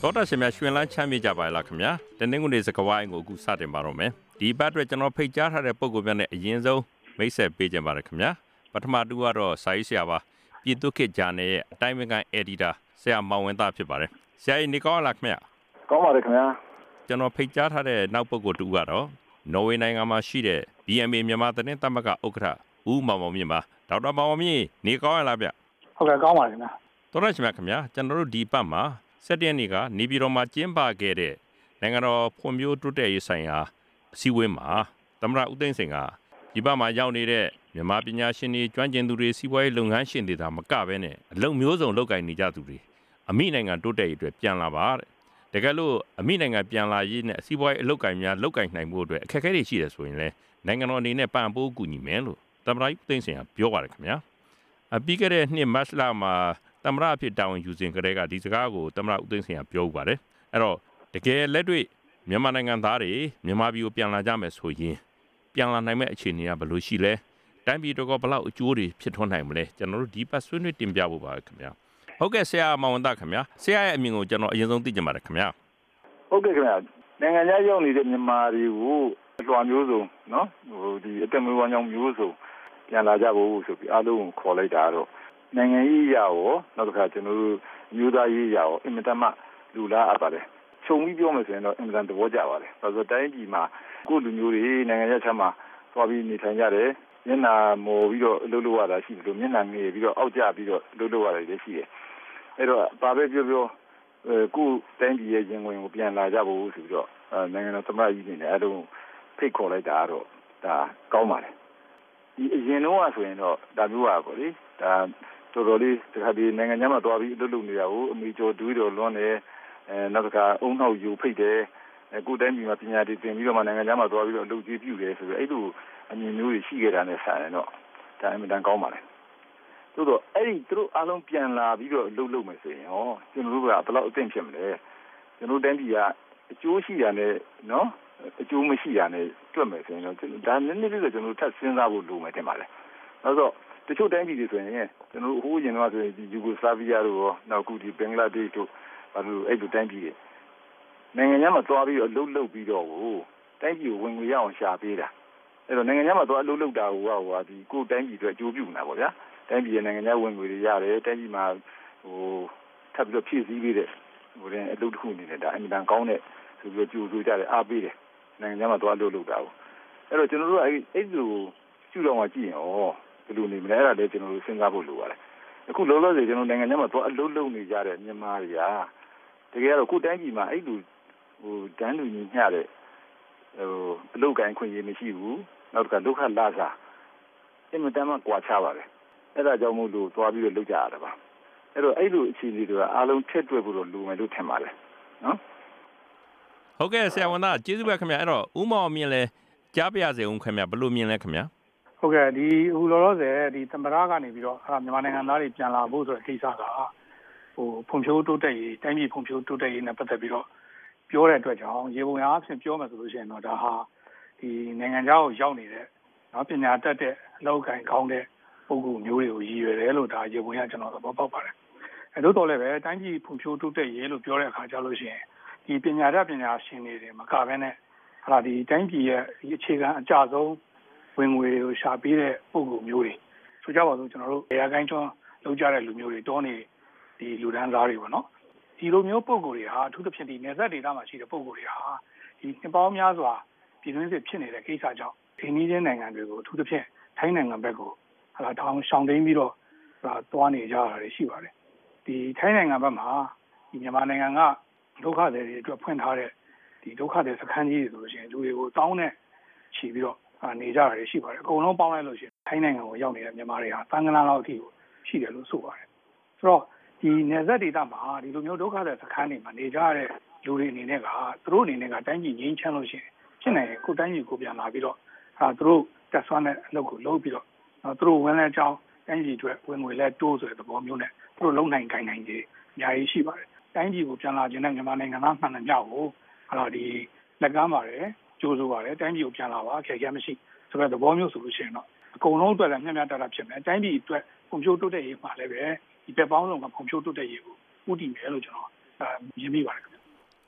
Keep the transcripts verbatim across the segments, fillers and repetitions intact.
သောတာရှင်များရွှင်လန်းချမ်းမြေ့ကြပါလားခင်ဗျာတနင်္ဂနွေစကဝိုင်းကိုအခုစတင်ပါတော့မယ်ဒီဘက်အတွက်ကျွန်တော်ဖိတ်ကြားထားတဲ့ပုံကိုများနဲ့အရင်ဆုံးမိတ်ဆက်ပေးကြပါရခင်ဗျာပထမတူကတော့စာရေးဆရာပါပြည်သူ့ခေတ်ဂျာနယ်ရဲ့အတိုင်းအမြံအက်ဒီတာဆရာမောင်ဝင်းသားဖြစ်ပါတယ်ဆရာကြီးနေကောင်းလားခင်ဗျာကောင်းပါတယ်ခင်ဗျာကျွန်တော်ဖိတ်ကြားထားတဲ့နောက်ပုံကိုတူကတော့နော်ဝေနိုင်ငံမှာရှိတဲ့ ဘီ အမ် အေ မြန်မာသတင်းသမဂ္ဂဥက္ကဋ္ဌဦးမောင်မောင်မြင့်ပါဒေါက်တာမောင်မောင်မြင့်နေကောင်းရလားဗျဟုတ်ကဲ့ကောင်းပါတယ်ခင်ဗျာသောတာရှင်များခင်ဗျာကျွန်တော်တို့ဒီပတ်မှာစက်တင်နေ့ကနေပြည်တော်မှာကျင်းပခဲ့တဲ့နိုင်ငံတော်ဖွံ့ဖြိုးတိုးတက်ရေးဆိုင်ရာအစည်းအဝေးမှာသမ္မတဦးသိန်းစိန်ကဒီဘက်မှာရောက်နေတဲ့မြန်မာပညာရှင်တွေကျွမ်းကျင်သူတွေစီးပွားရေးလုပ်ငန်းရှင်တွေသာမကဘဲနဲ့အလုပ်မျိုးစုံလုပ်ကိုင်နေကြသူတွေအမိနိုင်ငံတိုးတက်ရေးအတွက်ပြန်လာပါတဲ့တကယ်လို့အမိနိုင်ငံပြန်လာရေးနဲ့စီးပွားရေးအလုပ်ကိုင်များလုပ်ကိုင်နိုင်မှုအတွက်အခက်အခဲတွေရှိတယ်ဆိုရင်လည်းနိုင်ငံတော်အနေနဲ့ပံ့ပိုးကူညီမယ်လို့သမ္မတဦးသိန်းစိန်ကပြောပါတယ်ခင်ဗျာအပြီးခဲ့တဲ့နှစ်မတ်လမှာသမ္မတအဖြစ်တာဝန်ယူစဉ်ကတည်းကဒီစကားကိုသမ္မတဦးသိန်းစိန်ကပြောပါတယ်အဲ့တော့တကယ်လက်တွေ့မြန်မာနိုင်ငံသားတွေမြန်မာပြည်ကိုပြန်လာကြမယ်ဆိုရင်ပြန်လာနိုင်မဲ့အခြေအနေကဘယ်လိုရှိလဲတိုင်းပြည်တော့ဘယ်လောက်အကျိုးတွေဖြစ်ထွန်းနိုင်မလဲကျွန်တော်တို့ဒီပတ်ဆွေးနွေးတင်ပြဖို့ပါခင်ဗျာဟုတ်ကဲ့ဆရာမောင်ဝန္တခင်ဗျာဆရာရဲ့အမြင်ကိုကျွန်တော်အရင်ဆုံးသိချင်ပါတယ်ခင်ဗျာဟုတ်ကဲ့ခင်ဗျာနိုင်ငံခြားရောက်နေတဲ့မြန်မာတွေကိုအလွှာမျိုးစုံနော်ဟိုဒီအတက်မွေးဝမ်းကြောင်းမျိုးစုံပြန်လာကြဖို့ဆိုပြီးအားလုံးကိုခေါ်လိုက်တာတော့နိုင်ငံရေးရာရောနောက်တစ်ခါကျွန်တော်တို့မျိုးသားရေးရာရောအင်မတန်မှလူလားအပ်ပါတယ်ခြုံပြီးပြောမယ်ဆိုရင်တော့အင်မတန်သဘောကျပါတယ်ဆိုတော့တိုင်းပြည်မှာကိုယ်လူမျိုးတွေနိုင်ငံရေးချက်မှာသွားပြီးနေထိုင်ကြတယ်မျက်နှာမော်ပြီးတော့လှုပ်လှုပ်ရတာရှိတယ်လို့မျက်နှာငယ်ပြီးတော့အောက်ကျပြီးတော့လှုပ်လှုပ်ရတယ်လည်းရှိတယ်အဲ့တော့ဘာပဲပြောပြောကိုယ်တိုင်းပြည်ရဲ့ရင်ဝင်ကိုပြန်လာကြဖို့ဆိုပြီးတော့နိုင်ငံတော်သမ္မတကြီးနေနဲ့အဲ့လိုဖိတ်ခေါ်လိုက်တာတော့ဒါကောင်းပါတယ်ဒီအရင်တော့ဆိုရင်တော့ဒါမျိုးပါပေါ့လေဒါတော်တော်လေးတခါဒီနိုင်ငံခြားမှာသွားပြီးအလုပ်လုပ်နေတာကိုအမေကျော်ဒူးတော်လွန်းတယ်အဲနောက်တစ်ခါအုံနောက်ယူဖိတ်တယ်အခုတိုင်းပြည်မှာပညာတွေသင်ပြီးတော့မှနိုင်ငံခြားမှာသွားပြီးတော့အလုပ်ကြီးပြုတယ်ဆိုပြီးအဲ့လိုအမြင်မျိုးတွေရှိခဲ့တာနဲ့ဆိုင်ရင်တော့ဒါအမှန်တန်ကောင်းပါလေသို့တော့အဲ့ဒီသူတို့အားလုံးပြန်လာပြီးတော့အလုပ်လုပ်မယ်ဆိုရင်ဟောကျွန်တော်တို့ကဘယ်လောက်အသင့်ဖြစ်မလဲကျွန်တော်တိုင်းပြည်ကအကျိုးရှိတာနဲ့နော်အကျိုးမရှိတာနဲ့တွက်မယ်ဆိုရင်တော့ဒါနည်းနည်းလေးတော့ကျွန်တော်တို့ထပ်စဉ်းစားဖို့လိုမယ်ထင်ပါလေနောက်တော့တချို့တိုင်းပြည်တွေဆိုရင်ကျွန်တော်တို့ဟိုးရင်တော့ဆိုရင်ဒီယူဂိုစလာဗီးယားတို့ရောနောက်ခုဒီဘင်္ဂလားဒေ့ရှ်တို့ဘာလို့အဲ့လိုတိုင်းပြည်တွေနိုင်ငံခြားမှာသွားပြီးတော့အလုပ်လုပ်ပြီးတော့ကိုတိုင်းပြည်ကိုဝင်ငွေရအောင်ရှာပေးတာအဲ့တော့နိုင်ငံခြားမှာသွားအလုပ်လုပ်တာဟိုကဟိုဒီကိုတိုင်းပြည်အတွက်အကျိုးပြုနေတာပေါ့ဗျာတိုင်းပြည်ရဲ့နိုင်ငံခြားဝင်ငွေတွေရတယ်တိုင်းပြည်မှာဟိုထပ်ပြီးတော့ဖြည့်ဆည်းပေးတဲ့ဟိုတဲ့အလုပ်တစ်ခုအနေနဲ့ဒါအင်မတန်ကောင်းတဲ့ဆိုပြီးတော့ကြိုးဆိုကြတယ်အားပေးတယ်နိုင်ငံခြားမှာသွားအလုပ်လုပ်တာကိုအဲ့တော့ကျွန်တော်တို့အဲ့အဲ့လိုကျူတော်မှာကြည့်ရင်ဩဘယ်လိုနေမလဲအဲ့ဒါလည်းကျွန်တော်တို့စဉ်းစားဖို့လိုပါတယ်အခုလောလောဆယ်ကျွန်တော်နိုင်ငံခြားမှာသွားအလုပ်လုပ်နေကြတဲ့မြန်မာတွေကတကယ်တော့ကိုယ်တိုင်းပြည်မှာအဲ့လိုဟိုတန်းလူညီမျှတဲ့ဟိုအလုပ်ကိုင်ခွင့်ရမရှိဘူးနောက်တစ်ခါဒုက္ခလာစားအင်မတန်မှကွာခြားပါတယ်အဲ့ဒါကြောင့်မို့လို့သွားပြီးတော့လုပ်ကြရတာပါအဲ့တော့အဲ့လိုအခြေအနေတွေကအားလုံးထက်တွက်ဖို့တော့လိုမယ်လို့ထင်ပါတယ်နော်ဟုတ်ကဲ့ဆရာဝန်သားကျေးဇူးပဲခင်ဗျာအဲ့တော့ဦးမောင်မြင့်လဲကြားပြရစေဦးခင်ဗျာဘယ်လိုမြင်လဲခင်ဗျာဟုတ်ကဲ့ဒီအခုလောလောဆယ်ဒီသမ္မတကနေပြီးတော့အဲ့မြန်မာနိုင်ငံသားတွေပြန်လာဖို့ဆိုတဲ့ကိစ္စကဟိုဖွံ့ဖြိုးတိုးတက်ရေးတိုင်းပြည်ဖွံ့ဖြိုးတိုးတက်ရေးနဲ့ပတ်သက်ပြီးတော့ပြောတဲ့အတွက်ကြောင့်ရေပုံရအဖြစ်ပြောမယ်ဆိုလို့ရှိရင်တော့ဒါဟာဒီနိုင်ငံခြားကိုရောက်နေတဲ့နော်ပညာတတ်တဲ့အလောက်ကိုင်ကောင်းတဲ့ပုဂ္ဂိုလ်မျိုးတွေကိုရည်ရွယ်တယ်လို့ဒါရေပုံရကျွန်တော်သဘောပေါက်ပါတယ်အဲလို့တော့လည်းပဲတိုင်းပြည်ဖွံ့ဖြိုးတိုးတက်ရေးလို့ပြောတဲ့အခါကျလို့ရှိရင်ဒီပညာတတ်ပညာရှင်တွေမကဘဲနဲ့ဟာဒီတိုင်းပြည်ရဲ့ဒီအခြေခံအကြဆုံးဝင်ငွေကိုရှာပေးတဲ့ပုံကူမျိုးတွေဆိုကြပါစို့ကျွန်တော်တို့နေရာကိုင်းကျွန်းလောက်ကြတဲ့လူမျိုးတွေတောနေဒီလူဒန်းသားတွေပေါ့နော်ဒီလိုမျိုးပုံကူတွေဟာအထူးသဖြင့်ဒီနေဆက်ဒေသမှာရှိတဲ့ပုံကူတွေဟာဒီနှစ်ပေါင်းများစွာပြည်တွင်းစစ်ဖြစ်နေတဲ့ကိစ္စကြောင့်အိန္ဒိယနိုင်ငံတွေကိုအထူးသဖြင့်ထိုင်းနိုင်ငံဘက်ကိုဟာလာထောင်ရှောင်တိန်ပြီးတော့ဟာသွားနေကြတာတွေရှိပါတယ်ဒီထိုင်းနိုင်ငံဘက်မှာဒီမြန်မာနိုင်ငံကဒုက္ခသည်တွေအတွက်ဖွင့်ထားတဲ့ဒီဒုက္ခသည်စခန်းကြီးတွေဆိုလို့ရှိရင်လူတွေကိုတောင်းနဲ့ချီပြီးတော့နေကြတာတွေရှိပါတယ်အကုန်လုံးပေါင်းလိုက်လို့ရှိရင်ထိုင်းနိုင်ငံကိုရောက်နေတဲ့မြန်မာတွေဟာသန်းကန်းလောက်အထိကိုရှိတယ်လို့ဆိုပါတယ်ဆိုတော့ဒီနယ်စပ်ဒေသမှာဒီလိုမျိုးဒုက္ခသည်စခန်းတွေမှာနေကြတဲ့လူတွေအနေနဲ့ကသူတို့အနေနဲ့ကတိုင်းပြည်ငြိမ်းချမ်းလို့ရှိရင်ဖြစ်နိုင်ရင်ကိုတိုင်းပြည်ကိုပြန်လာပြီးတော့ဟာသူတို့တက်ဆွမ်းတဲ့အလုပ်ကိုလုပ်ပြီးတော့သူတို့ဝင်လဲကြောင်းတိုင်းပြည်အတွက်ဝင်ငွေလဲတိုးဆိုတဲ့သဘောမျိုးနဲ့သူတို့လုံနိုင်ခိုင်နိုင်ကြီးအများကြီးရှိပါတယ်တိုင်းပြည်ကိုပြန်လာခြင်းနဲ့မြန်မာနိုင်ငံသားမှန်တယ်မြောက်ကိုဟာတော့ဒီလက်ကမ်းပါတယ်ကြိုးစိုးပါတယ်တိုင်းပြည်ကိုပြန်လာပါအခက်အခဲမရှိဆိုတဲ့သဘောမျိုးဆိုလို့ရှိရင်တော့အကုန်လုံးအတွက်လည်းမျှမျှတတဖြစ်မယ်တိုင်းပြည်အတွက်ဖွံ့ဖြိုးတိုးတက်ရေးမှာလည်းပဲဒီဘက်ပေါင်းစုံကဖွံ့ဖြိုးတိုးတက်ရေးကိုဥတည်မယ်လို့ကျွန်တော်မြင်မိပါတယ်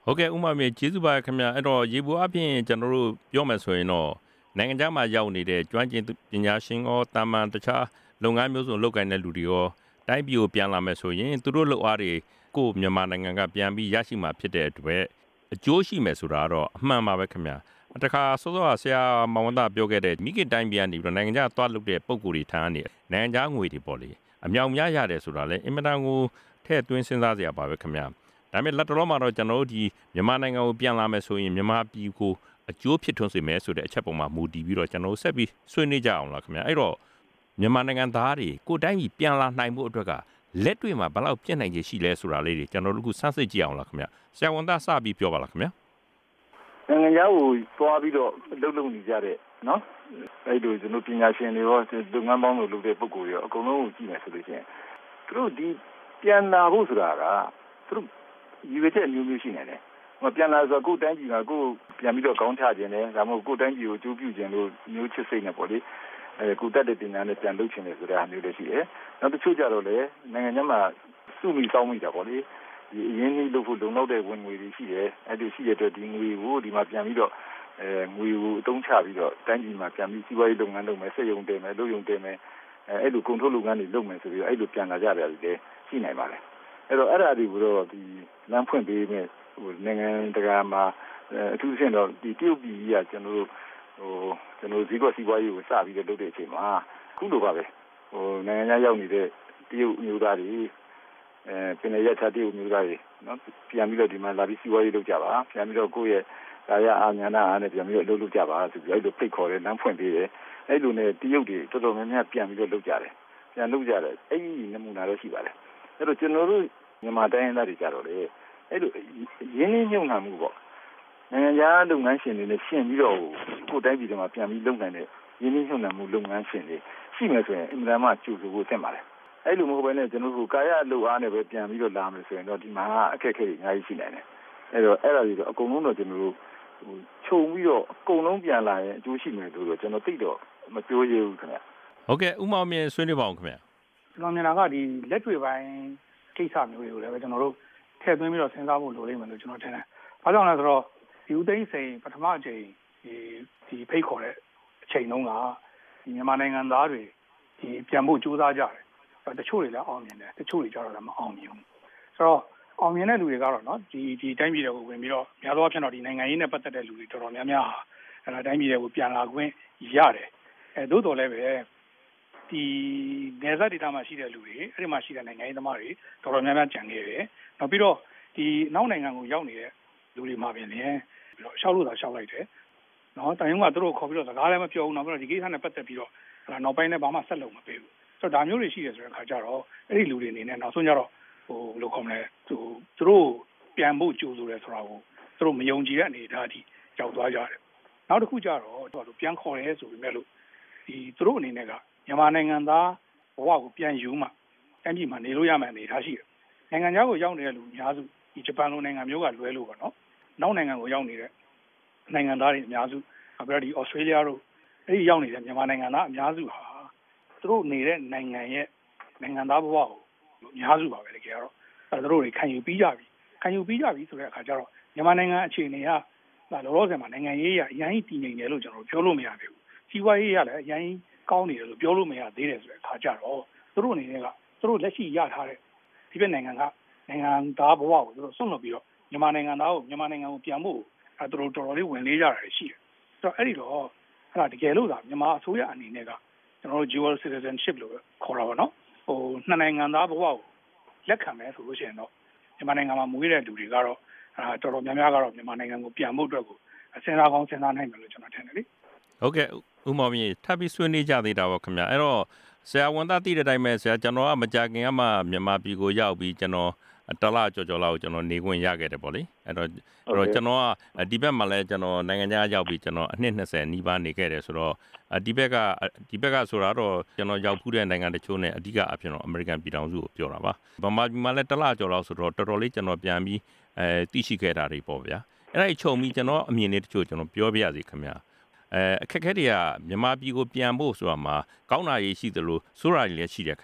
ဟုတ်ကဲ့ဥမာမြေကျေးဇူးပါခင်ဗျာအဲ့တော့ရေဘူးအပြင်ကျွန်တော်တို့ပြောမယ်ဆိုရင်တော့နိုင်ငံခြားမှာရောက်နေတဲ့ကျွမ်းကျင်ပညာရှင်ရောတာမန်တခြားလုပ်ငန်းမျိုးစုံလုပ်ကိုင်တဲ့လူတွေရောတိုင်းပြည်ကိုပြန်လာမယ်ဆိုရင်သူတို့လုပ်အားတွေကိုမြန်မာနိုင်ငံကပြန်ပြီးရရှိမှာဖြစ်တဲ့အတွက်အကျိုးရှိမယ်ဆိုတာတော့အမှန်ပါပဲခင်ဗျာတခါစောစောကဆရာမောင်ဝန္ဒပြောခဲ့တဲ့မိခင်တိုင်းပြည်ကနေပြီးတော့နိုင်ငံခြားသွားလုပ်တဲ့ပုံကိုယ်တွေထမ်းနေနိုင်ငံခြားငွေတွေပေါ့လေအမြောက်များရတယ်ဆိုတာလေအင်မတန်ကိုထည့်သွင်းစဉ်းစားစရာပါပဲခင်ဗျာဒါပေမဲ့လက်တော်မှာတော့ကျွန်တော်တို့ဒီမြန်မာနိုင်ငံကိုပြန်လာမယ်ဆိုရင်မြန်မာပြည်ကိုအကျိုးဖြစ်ထွန်းစေမယ်ဆိုတဲ့အချက်ပေါ်မှာမူတည်ပြီးတော့ကျွန်တော်တို့ဆက်ပြီးဆွေးနွေးကြအောင်လားခင်ဗျာအဲ့တော့မြန်မာနိုင်ငံသားတွေကိုယ်တိုင်းပြည်ပြန်လာနိုင်မှုအတွက်ကလက်တွေ့မှာဘယ်လောက်ပြည့်နိုင်ခြေရှိလဲဆိုတာလေးတွေကျွန်တော်တို့ကစမ်းစစ်ကြည့်အောင်လားခင်ဗျာဆရာဝန်သားစပြီးပြောပါလားခင်ဗျာနိုင်ငံခြားကိုသွားပြီးတော့လှုပ်လှုပ်နေကြတဲ့နော်အဲ့လိုကျွန်တော်ပညာရှင်တွေရောလုပ်ငန်းပေါင်းလို့လုပ်တဲ့ပုံကိုယ်တွေရောအကုန်လုံးကိုကြည့်မယ်ဆိုလို့ရှိရင်သူတို့ဒီပြန်လာဖို့ဆိုတာကသူတို့ရည်ရွယ်ချက်မျိုးမျိုးရှိနေတယ်။မပြန်လာဆိုကိုယ်တိုင်းပြည်မှာကိုယ်ပြန်ပြီးတော့ကောင်းချခြင်းနဲ့ဒါမှမဟုတ်ကိုယ်တိုင်းပြည်ကိုအကျိုးပြုခြင်းလို့မျိုးချစ်စိတ်နဲ့ပေါ့လေအဲကိုယ်တက်တဲ့ပညာနဲ့ပြန်လုပ်ခြင်းလေဆိုတဲ့အားမျိုးတွေရှိတယ်။နောက်တစ်ချို့ကြတော့လေနိုင်ငံခြားမှာစုမိစောင်းမိတာပေါ့လေဒီအရင်းကြီးလုပ်ဖို့လုံလောက်တဲ့ဝင်ငွေတွေရှိတယ်။အဲ့ဒီရှိတဲ့အတွက်ဒီငွေကိုဒီမှာပြန်ပြီးတော့အဲငွေကိုအသုံးချပြီးတော့တိုင်းပြည်မှာပြန်ပြီးစီးပွားရေးလုပ်ငန်းလုပ်မယ်၊စက်ရုံတည်မယ်၊လုပ်ရုံတည်မယ်အဲအဲ့လိုကုန်ထုတ်လုပ်ငန်းတွေလုပ်မယ်ဆိုပြီးတော့အဲ့လိုပြန်လာကြတယ်လေရှိနိုင်ပါလေ။အဲ့တော့အဲ့ဒါတွေကိုတော့ဒီလမ်းဖွင့်ပေးမယ်ဟိုနိုင်ငံတကာမှာအထူးသဖြင့်တော့ဒီတရုတ်ပြည်ကြီးကကျွန်တော်တို့ဟိုကျွန်တော်ဈေးကွက်စီးပွားရေးကိုစပြီးတော့လုပ်တဲ့အချိန်မှာအခုလိုပါပဲဟိုနိုင်ငံခြားရောက်နေတဲ့တရုတ်မျိုးသားတွေအဲပြည်နယ်ရချတရုတ်မျိုးသားတွေနော်ပြန်ပြီးတော့ဒီမှာလာပြီးစီးပွားရေးလုပ်ကြပါပြန်ပြီးတော့ကိုယ့်ရဲ့ဒါရအာညာနာအားနဲ့ပြန်ပြီးတော့လုပ်လုပ်ကြပါဆိုပြီးအဲ့လိုဖိတ်ခေါ်တယ်လမ်းဖွင့်ပေးတယ်အဲ့လိုနဲ့တရုတ်တွေတော်တော်များများပြန်ပြီးတော့လုပ်ကြတယ်ပြန်လုပ်ကြတယ်အဲ့ဒီနမူနာတော့ရှိပါတယ်အဲ့တော့ကျွန်တော်တို့မြန်မာတိုင်းရင်းသားတွေကြတော့လေအဲ့လိုရင်းနှီးမြှုပ်နှံမှုပေါ့နိုင်ငံခြားလုပ်ငန်းရှင်တွေနဲ့ရှင်းပြီးတော့ကိုယ်တိုင်းပြည်တွေမှာပြန်ပြီးလုပ်နိုင်တဲ့ရင်းနှီးမြှုပ်နှံမှုလုပ်ငန်းရှင်တွေရှိမယ်ဆိုရင်အင်မတန်မှကြိုဆိုဖို့သင့်ပါတယ်အဲ့လိုမဟုတ်ဘဲနဲ့ကျွန်တော်တို့ကာယလုပ်အားနဲ့ပဲပြန်ပြီးတော့လာမယ်ဆိုရင်တော့ဒီမှာအခက်အခဲတွေအများကြီးရှိနိုင်တယ်အဲ့တော့အဲ့ဒါတွေတော့အကုန်လုံးတော့ကျွန်တော်တို့ဟိုခြုံပြီးတော့အကုန်လုံးပြန်လာရင်အကျိုးရှိမယ်လို့တော့ကျွန်တော်သိတော့မပြောရဘူးခင်ဗျဟုတ်ကဲ့ဥမောင်မြင့်ဆွေးနွေးပါအောင်ခင်ဗျကျွန်တော်မြင်တာကဒီလက်တွေ့ပိုင်းကိစ္စမျိုးတွေကိုလည်းပဲကျွန်တော်တို့ထည့်သွင်းပြီးတော့စဉ်းစားဖို့လိုလိမ့်မယ်လို့ကျွန်တော်ထင်တယ်။ဘာကြောင့်လဲဆိုတော့ဒီဦးသိန်းစိန်ပထမအချိန်ဒီဒီဖိတ်ခေါ်တဲ့အချိန်တုန်းကဒီမြန်မာနိုင်ငံသားတွေဒီပြန်ဖို့ကြိုးစားကြတယ်။တချို့တွေလည်းအောင်မြင်တယ်တချို့တွေကျတော့လည်းမအောင်မြင်ဘူး။ဆိုတော့အောင်မြင်တဲ့လူတွေကတော့နော်ဒီဒီတိုင်းပြည်တွေကိုဝင်ပြီးတော့များသောအားဖြင့်တော့ဒီနိုင်ငံရေးနဲ့ပတ်သက်တဲ့လူတွေတော်တော်များများဟာအဲဒါတိုင်းပြည်တွေကိုပြန်လာခွင့်ရတယ်။အဲသို့တော်လည်းပဲဒီနေဆက်ဒေတာမှာရှိတဲ့လူတွေအဲ့ဒီမှာရှိတဲ့နိုင်ငံရေးသမားတွေတော်တော်များများကြံခဲ့တယ်။နောက်ပြီးတော့ဒီနောက်နိုင်ငံကိုရောက်နေတဲ့လူတွေမှာပြင်လည်းပြီးတော့ရှောက်လို့သာရှောက်လိုက်တယ်။နော်တိုင်ယုံကသူတို့ခေါ်ပြီးတော့စကားလည်းမပြောဘူးနောက်ပြီးတော့ဒီကိစ္စနဲ့ပတ်သက်ပြီးတော့နောက်ပိုင်းနဲ့ဘာမှဆက်လုပ်မပေးဘူး။ဆိုတော့ဒါမျိုးတွေရှိတယ်ဆိုတဲ့အခါကျတော့အဲ့ဒီလူတွေအနေနဲ့နောက်ဆုံးကျတော့ဟိုဘယ်လိုခေါ်မလဲသူသူတို့ပြန်ဖို့ကြိုးဆိုရဲဆိုတာကိုသူတို့မယုံကြည်တဲ့အနေအထားအထိကြောက်သွားကြတယ်။နောက်တစ်ခုကျတော့သူတို့ပြန်ခေါ်ရဲဆိုပေမဲ့လို့ဒီသူတို့အနေနဲ့ကမြန်မာနိုင်ငံသားဘဝကိုပြန်ယူမှတိုင်းပြည်မှာနေလို့ရမယ်အနေထားရှိတယ်။နိုင်ငံခြားကိုရောက်နေတဲ့လူအများစုဒီဂျပန်လိုနိုင်ငံမျိုးကလွဲလို့ပေါ့နော်။နောက်နိုင်ငံကိုရောက်နေတဲ့နိုင်ငံသားတွေအများစုအခုဒီဩစတြေးလျတို့အဲ့ဒီရောက်နေတဲ့မြန်မာနိုင်ငံသားအများစုဟာသူတို့နေတဲ့နိုင်ငံရဲ့နိုင်ငံသားဘဝကိုအများစုပါပဲတကယ်တော့အဲသူတို့တွေခံယူပြီးကြပြီ။ခံယူပြီးကြပြီဆိုတဲ့အခါကျတော့မြန်မာနိုင်ငံအခြေအနေကလောလောဆယ်မှာနိုင်ငံရေးရအရင်တည်နေတယ်လို့ကျွန်တော်ပြောလို့မရဘူး။စီးပွားရေးရလည်းအရင်ကောင်းနေတယ်လို့ပြောလို့မရသေးတယ်ဆိုတဲ့အခါကျတော့သူတို့အနေနဲ့ကသူတို့လက်ရှိရထားတဲ့ဒီဘက်နိုင်ငံကနိုင်ငံသားဘဝကိုသူတို့ဆွန့်လွတ်ပြီးတော့မြန်မာနိုင်ငံသားကိုမြန်မာနိုင်ငံကိုပြန်ဖို့အဲသူတို့တော်တော်လေးဝင်လေးကြတာရှိတယ်။ဆိုတော့အဲ့ဒီတော့အဲ့ဒါတကယ်လို့သာမြန်မာအစိုးရအနေနဲ့ကကျွန်တော်တို့ dual citizenship လို့ခေါ်တာပါနော်။ဟိုနှစ်နိုင်ငံသားဘဝကိုလက်ခံမယ်ဆိုလို့ရှိရင်တော့မြန်မာနိုင်ငံမှာမွေးတဲ့လူတွေကတော့အဲတော်တော်များများကတော့မြန်မာနိုင်ငံကိုပြန်ဖို့အတွက်ကိုစဉ်းစားကောင်းစဉ်းစားနိုင်မယ်လို့ကျွန်တော်ထင်တယ်လေ။ဟုတ်ကဲ့ဥမောင်မြင့်ထပ်ပြီးဆွေးနွေးကြသေးတာပေါ့ခင်ဗျာအဲ့တော့ဆရာဝန်သားသိတဲ့အတိုင်းပဲဆရာကျွန်တော်ကမကြခင်ကမှမြန်မာပြည်ကိုရောက်ပြီးကျွန်တော်တလကြော်ကြော်လောက်ကျွန်တော်နေခွင့်ရခဲ့တယ်ပေါ့လေအဲ့တော့အဲ့တော့ကျွန်တော်ကဒီဘက်မှာလည်းကျွန်တော်နိုင်ငံခြားရောက်ပြီးကျွန်တော်အနှစ်နှစ်ဆယ်နီးပါးနေခဲ့တယ်ဆိုတော့ဒီဘက်ကဒီဘက်ကဆိုတာတော့ကျွန်တော်ရောက်ဖူးတဲ့နိုင်ငံတချို့နဲ့အဓိကအဖြစ်တော့အမေရိကန်ပြည်ထောင်စုကိုပြောတာပါဗမာပြည်မှာလည်းတလကြော်လောက်ဆိုတော့တော်တော်လေးကျွန်တော်ပြန်ပြီးအဲသိရှိခဲ့တာတွေပေါ့ဗျာအဲ့ဒါအချုံပြီးကျွန်တော်အမြင်လေးတချို့ကျွန်တော်ပြောပြရစီခင်ဗျာအဲအခက်အခဲတွေကမြန်မာပြည်ကိုပြန်ဖို့ဆိုတာမှာကောင်းတာရေးရှိသလိုဆိုးတာတွေလည်းရှိတယ်ခင်ဗျ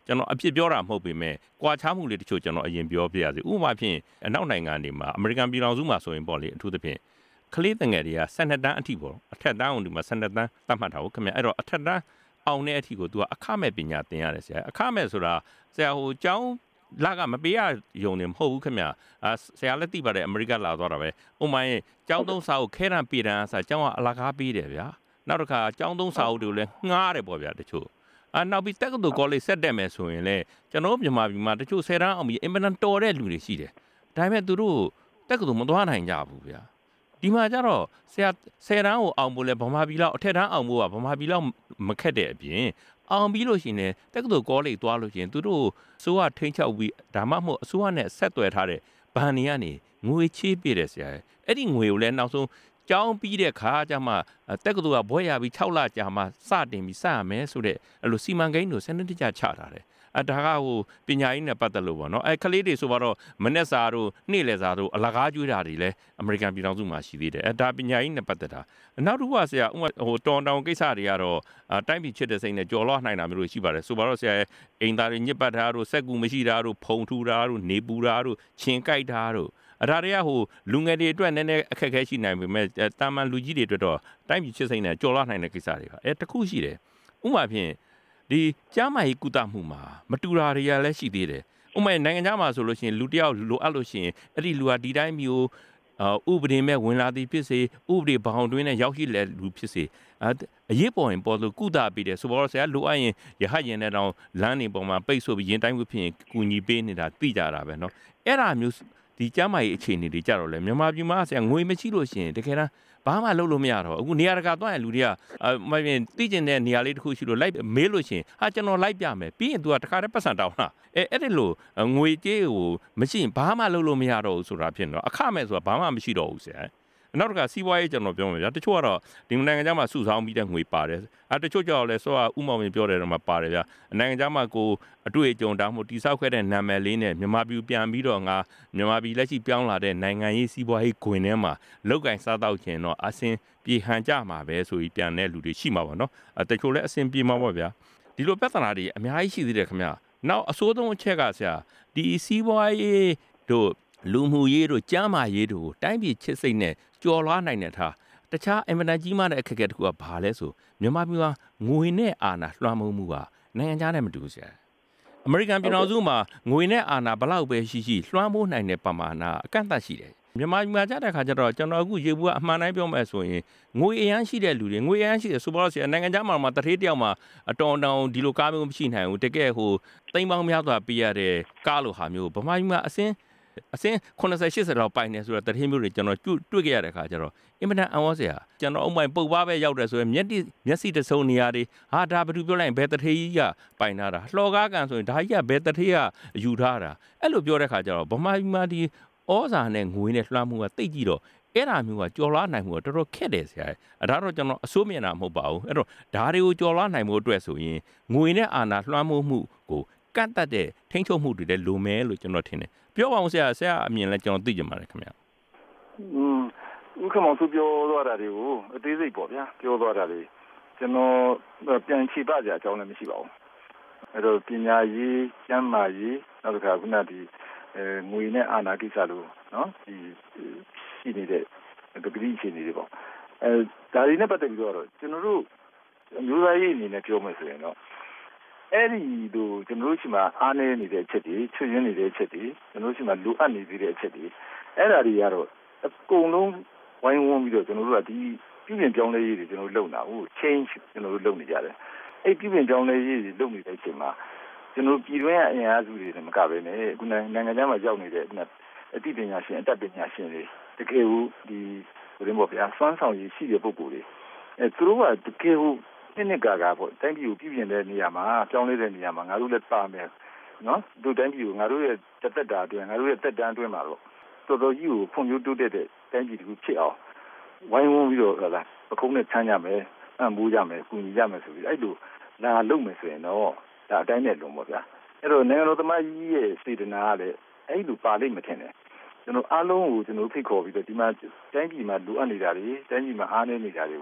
ကျွန်တော်အဖြစ်ပြောတာမဟုတ်ပေမဲ့ကွာခြားမှုလေးတချို့ကျွန်တော်အရင်ပြောပြရစီဥပမာဖြင့်အနောက်နိုင်ငံတွေမှာအမေရိကန်ပြည်ထောင်စုမှာဆိုရင်ပေါ့လေအထူးသဖြင့်ကလေးတငယ်တွေကဆယ်နှစ်တန်းအထိပေါ့အထက်တန်းအောင်ဒီမှာဆယ်နှစ်တန်းသတ်မှတ်တာဟုတ်ခင်ဗျအဲ့တော့အထက်တန်းအောင်တဲ့အထိကို तू ကအခမဲ့ပညာသင်ရတယ်ဆရာအခမဲ့ဆိုတာဆရာဟိုကျောင်းလာကမပေးရယုံနေမဟုတ်ဘူးခင်ဗျအာဆရာလည်းသိပါတယ်အမေရိကလာသွားတာပဲဥမာရင်ကျောင်းသုံးစာအုပ်ခဲတံပေတံအစားကျောင်းကအလကားပေးတယ်ဗျာနောက်တစ်ခါကျောင်းသုံးစာအုပ်တွေကိုလည်းငှားတယ်ပေါ့ဗျာတချို့အာနောက်ပြီးတက္ကသိုလ်ကောလိပ်ဆက်တက်မယ်ဆိုရင်လည်းကျွန်တော်မြန်မာပြည်မှာတချို့ဆယ်တန်းအောင်ပြီးအင်မတန်တော်တဲ့လူတွေရှိတယ်ဒါပေမဲ့သူတို့တက္ကသိုလ်မသွားနိုင်ကြဘူးဗျာဒီမှာကျတော့ဆရာဆယ်တန်းကိုအောင်ဖို့လဲဗမာပြည်လောက်အထက်တန်းအောင်ဖို့ကဗမာပြည်လောက်မခက်တဲ့အပြင်အောင်ပြီးလို့ရှိရင်တက္ကသိုလ်ကောလိပ်သွားလို့ရှိရင်သူတို့စိုးရထိန်းချုပ်ပြီးဒါမှမဟုတ်အစိုးရနဲ့ဆက်သွယ်ထားတဲ့ဘဏ်တွေကနေငွေချေးပေးတယ်ဆရာအဲ့ဒီငွေကိုလည်းနောက်ဆုံးကျောင်းပြီးတဲ့ခါကျမှတက္ကသိုလ်ကဘွဲရပြီး၆လကြာမှစတင်ပြီးစရမယ်ဆိုတဲ့အဲ့လိုစီမံကိန်းကိုစနစ်တကျချထားတယ်အဒါကဟိုပညာရေးနဲ့ပတ်သက်လို့ပေါ့နော်အဲကလေးတွေဆိုတော့မနေ့စာတို့နေ့လယ်စာတို့အလကားကျွေးတာတွေလည်းအမေရိကန်ပြည်ထောင်စုမှာရှိသေးတယ်အဲဒါပညာရေးနဲ့ပတ်သက်တာနောက်တစ်ခုကဆရာဥမာဟိုတော်တောင်ကိစ္စတွေကတော့တိုင်းပြည်ချစ်တဲ့စိတ်နဲ့ကြော်လွှားနိုင်တာမျိုးလို့ရှိပါတယ်ဆိုတော့ဆရာအိမ်သားတွေညစ်ပတ်တာတို့စက်ကူမရှိတာတို့ဖုံထူတာတို့နေပူတာတို့ခြင်ကြိုက်တာတို့အဒါတွေကဟိုလူငယ်တွေအတွက်နည်းနည်းအခက်အခဲရှိနိုင်ပေမဲ့တာမန်လူကြီးတွေအတွက်တော့တိုင်းပြည်ချစ်စိတ်နဲ့ကြော်လွှားနိုင်တဲ့ကိစ္စတွေပါအဲတခုရှိတယ်ဥပမာဖြင့်ဒီကျမ်းမာရေးကုသမှုမှာမတူတာတွေကလည်းရှိသေးတယ်ဥပမာနိုင်ငံခြားမှာဆိုလို့ရှိရင်လူတယောက်လိုအပ်လို့ရှိရင်အဲ့ဒီလူဟာဒီတိုင်းမျိုးဥပဒေမဲ့ဝင်လာသည်ဖြစ်စေဥပဒေဘောင်တွင်းနဲ့ရောက်ရှိလဲလူဖြစ်စေအရေးပေါ်ရင်ပေါ်လို့ကုသပေးတယ်ဆိုတော့ဆရာလိုအပ်ရင်ရဟရင်နဲ့တောင်လမ်းနေပေါ်မှာပိတ်ဆို့ပြီးရင်တိုင်းမှုဖြစ်ရင်ကူညီပေးနေတာသိကြတာပဲเนาะအဲ့ဒါမျိုးဒီကျမ်းမာရေးအခြေအနေတွေကြတော့လေမြန်မာပြည်မှာဆရာငွေမရှိလို့ရှိရင်တကယ်တမ်းဘာမှလုပ်လို့မရတော့အခုနေရာတကာသွားရင်လူတွေကမပြင်သိကျင်တဲ့နေရာလေးတစ်ခုရှိလို့လိုက်မေးလို့ရှိရင်ဟာကျွန်တော်လိုက်ပြမယ်ပြီးရင် तू ကတခါတည်းပတ်စံတောင်းတာအဲအဲ့ဒီလိုငွေကြေးကိုမရှိရင်ဘာမှလုပ်လို့မရတော့ဘူးဆိုတာဖြစ်တော့အခမဲ့ဆိုတာဘာမှမရှိတော့ဘူးဆရာနောက်တစ်ခါစီးပွားရေးကျွန်တော်ပြောမယ်ဗျာတချို့ကတော့ဒီနိုင်ငံခြားမှာစုဆောင်းပြီးတဲ့ငွေပါတယ်အဲတချို့ကြောက်လဲဆိုတော့ဥမောင်မြင်ပြောတယ်တော့မှပါတယ်ဗျာနိုင်ငံခြားမှာကိုအတွေ့အကြုံတောင်းမှုတိဆောက်ခဲ့တဲ့နာမည်လေးနဲ့မြန်မာပြည်ပြန်ပြီးတော့ငါမြန်မာပြည်လက်ရှိပြောင်းလာတဲ့နိုင်ငံရေးစီးပွားရေးဂွင်ထဲမှာလောက်ကင်စားတော့ခြင်းတော့အစင်ပြေဟန်ကြမှာပဲဆိုပြီးပြန်တဲ့လူတွေရှိမှာပါနော်အဲတချို့လဲအစင်ပြေမှာပေါ့ဗျာဒီလိုပြဿနာတွေအများကြီးရှိသေးတယ်ခင်ဗျာနောက်အဆိုးဆုံးအချက်ကဆရာဒီစီးပွားရေးတို့လူမှုရေးတို့ကျန်းမာရေးတို့တိုင်းပြည်ချစ်စိတ်နဲ့ကြော်လွှားနိုင်တဲ့ထားတခြားအင်မတန်ကြီးမားတဲ့အခက်အခဲတစ်ခုကဘာလဲဆိုမြန်မာပြည်မှာငွေနဲ့အာဏာလွှမ်းမိုးမှုကနိုင်ငံခြားနဲ့မတူဘူးဆရာအမေရိကန်ပြည်ထောင်စုမှာငွေနဲ့အာဏာဘလောက်ပဲရှိရှိလွှမ်းမိုးနိုင်တဲ့ပမာဏအကန့်အသတ်ရှိတယ်မြန်မာပြည်မှာကြတဲ့ခါကျတော့ကျွန်တော်အခုရေဘူးကအမှန်တိုင်းပြောမယ်ဆိုရင်ငွေအရန်ရှိတဲ့လူတွေငွေအရန်ရှိတယ်ဆိုတော့ဆရာနိုင်ငံခြားမှာမှာတထေးတယောက်မှာအတော်တောင်ဒီလိုကားမျိုးမရှိနိုင်ဘူးတကယ်ဟိုတိမ်ပေါင်းများစွာပေးရတဲ့ကားလိုဟာမျိုးဗမာပြည်မှာအစင်းအစင်းeighty eightyလောက်ပိုင်နေဆိုတော့တထေးမျိုးတွေကျွန်တော်တွေ့ခဲ့ရတဲ့ခါကျတော့အင်မတန်အံ့ဩစရာကျွန်တော်အုံပိုင်ပုတ်ပါပဲရောက်တယ်ဆိုရင်မျက်တိမျက်စိတစုံနေရာတွေဟာဒါဘာလို့ပြောလိုက်ဘယ်တထေးကြီးကပိုင်ထားတာလှော်ကားကန်ဆိုရင်ဒါကြီးကဘယ်တထေးကယူထားတာအဲ့လိုပြောတဲ့ခါကျတော့ဗမာပြည်မှာဒီဩဇာနဲ့ငွေနဲ့လွှမ်းမှုကတိတ်ကြည့်တော့အဲ့ဒါမျိုးကကြော်လွှားနိုင်မှုကတော်တော်ခက်တယ်ဆရာအဲ့ဒါတော့ကျွန်တော်အစိုးမြင်တာမဟုတ်ပါဘူးအဲ့တော့ဒါတွေကိုကြော်လွှားနိုင်မှုအတွက်ဆိုရင်ငွေနဲ့အာဏာလွှမ်းမိုးမှုကိုကန့်တတ်တဲ့ထိန်းချုပ်မှုတွေလည်းလိုမယ်လို့ကျွန်တော်ထင်တယ်ပြောပါအောင်ဆရာဆရာအမြင်လည်းကျွန်တော်သိကြပါတယ်ခင်ဗျာอืมဥက္ကမောင်သူပြောသွားတာတွေကိုအသေးစိတ်ပေါ့ဗျာပြောသွားတာတွေကျွန်တော်ပြန်ချိပကြအကြောင်းလည်းမရှိပါဘူးအဲ့တော့ပညာရေးကျန်းမာရေးနောက်တစ်ခါခုနဒီအဲငွေနဲ့အာဏာကိစ္စလို့နော်ဒီရှိနေတဲ့ပဂတိအခြေအနေတွေပေါ့အဲဒါတွေနဲ့ပတ်သက်ပြီးတော့ကျွန်တော်တို့မျိုးသားရေးအနေနဲ့ပြောမယ်ဆိုရင်တော့အဲ့ဒီတို့ကျွန်တော်တို့ရှိမှအားနည်းနေတဲ့အချက်တွေချွတ်ယွင်းနေတဲ့အချက်တွေကျွန်တော်တို့ရှိမှလိုအပ်နေသေးတဲ့အချက်တွေအဲ့ဒါတွေကတော့အကုန်လုံးဝိုင်းဝန်းပြီးတော့ကျွန်တော်တို့ကဒီပြုပြင်ပြောင်းလဲရေးတွေကျွန်တော်တို့လုပ်နေတာဟုတ် change ကျွန်တော်တို့လုပ်နေကြတယ်အဲ့ပြုပြင်ပြောင်းလဲရေးတွေလုပ်နေတဲ့အချိန်မှာကျွန်တော်ပြည်တွင်းအင်အားစုတွေနဲ့မကဘဲနဲ့ခုနိုင်ငံခြားမှာရောက်နေတဲ့အသိပညာရှင်အတတ်ပညာရှင်တွေတကယ်ကိုဒီဘယ်လိုပေါ့ဗျာစွမ်းဆောင်ရည်ရှိတဲ့ပုဂ္ဂိုလ်တွေအဲသူတို့ကတကယ်ကိုနှစ်နှစ်ကာကာပေါ့တိုင်းပြည်ကိုပြည်ပြင်တဲ့နေရာမှာပြောင်းလဲတဲ့နေရာမှာငါတို့လည်းပါမယ်နော်ဒီတိုင်းပြည်ကိုငါတို့ရဲ့တက်တက်တာအတွင်းငါတို့ရဲ့တက်တန်းအတွင်းမှာတော့တော်တော်ကြီးကိုဖွံ့ဖြိုးတိုးတက်တဲ့တိုင်းပြည်တစ်ခုဖြစ်အောင်ဝိုင်းဝန်းပြီးတော့ဟုတ်လားပကုံးနဲ့ချမ်းကြမယ်အံ့မိုးကြမယ်ကူညီကြမယ်ဆိုပြီးအဲ့လိုလာလုပ်မယ်ဆိုရင်တော့ဒါအတိုင်းနဲ့လုံးပေါ့ဗျာအဲ့တော့နိုင်ငံတော်သမားကြီးရဲ့စေတနာကလည်းအဲ့လိုပါလိမ့်မထင်နဲ့ကျွန်တော်အားလုံးကိုကျွန်တော်ဖိတ်ခေါ်ပြီးတော့ဒီမှာတိုင်းပြည်မှာလိုအပ်နေတာတွေတိုင်းပြည်မှာအားနည်းနေတာတွေကို